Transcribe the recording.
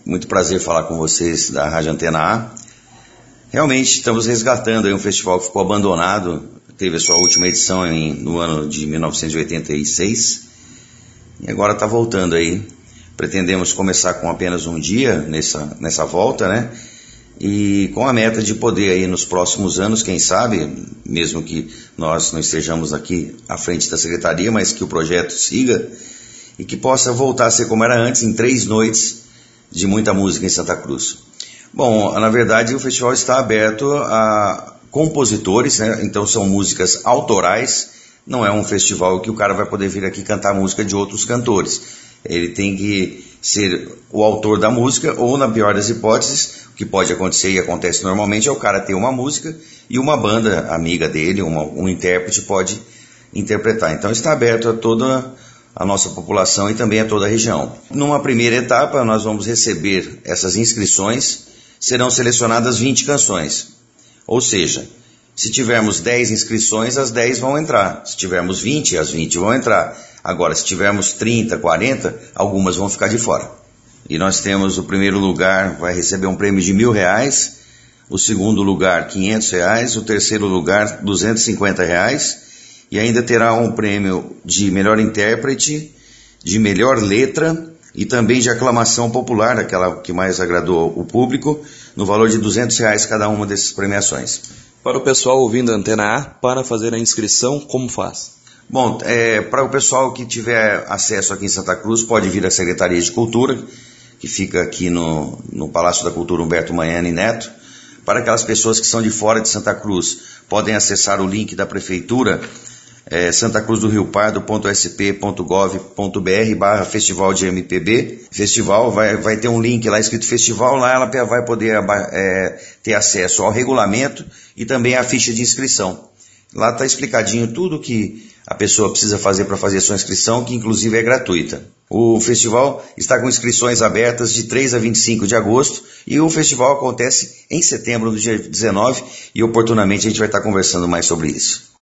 Muito prazer falar com vocês da Rádio Antena A. Realmente estamos resgatando aí um festival que ficou abandonado, teve a sua última edição no ano de 1986 e agora está voltando aí. Pretendemos começar com apenas um dia nessa volta, né? E com a meta de poder aí nos próximos anos, quem sabe, mesmo que nós não estejamos aqui à frente da secretaria, mas que o projeto siga e que possa voltar a ser como era antes, em 3 noites de muita música em Santa Cruz. Bom, na verdade o festival está aberto a compositores, né? Então são músicas autorais, não é um festival que o cara vai poder vir aqui cantar música de outros cantores. Ele tem que ser o autor da música, ou na pior das hipóteses, o que pode acontecer e acontece normalmente é o cara ter uma música e uma banda amiga dele, um intérprete pode interpretar. Então está aberto a toda a nossa população e também a toda a região. Numa primeira etapa nós vamos receber essas inscrições, serão selecionadas 20 canções, ou seja, se tivermos 10 inscrições, as 10 vão entrar. Se tivermos 20, as 20 vão entrar. Agora, se tivermos 30, 40, algumas vão ficar de fora. E nós temos o primeiro lugar, vai receber um prêmio de R$1.000, o segundo lugar R$500, o terceiro lugar R$250, e ainda terá um prêmio de melhor intérprete, de melhor letra e também de aclamação popular, aquela que mais agradou o público, no valor de R$200 cada uma dessas premiações. Para o pessoal ouvindo a Antena A, para fazer a inscrição, como faz? Bom, para o pessoal que tiver acesso aqui em Santa Cruz, pode vir à Secretaria de Cultura, que fica aqui no Palácio da Cultura Humberto Magnani Neto. Para aquelas pessoas que são de fora de Santa Cruz, podem acessar o link da Prefeitura, santacruzdoriopardo.sp.gov.br/festival de MPB. Festival, vai ter um link lá escrito festival, lá ela vai poder ter acesso ao regulamento e também à ficha de inscrição. Lá está explicadinho tudo que a pessoa precisa fazer para fazer a sua inscrição, que inclusive é gratuita. O festival está com inscrições abertas de 3 a 25 de agosto e o festival acontece em setembro, no dia 19, e oportunamente a gente vai estar conversando mais sobre isso.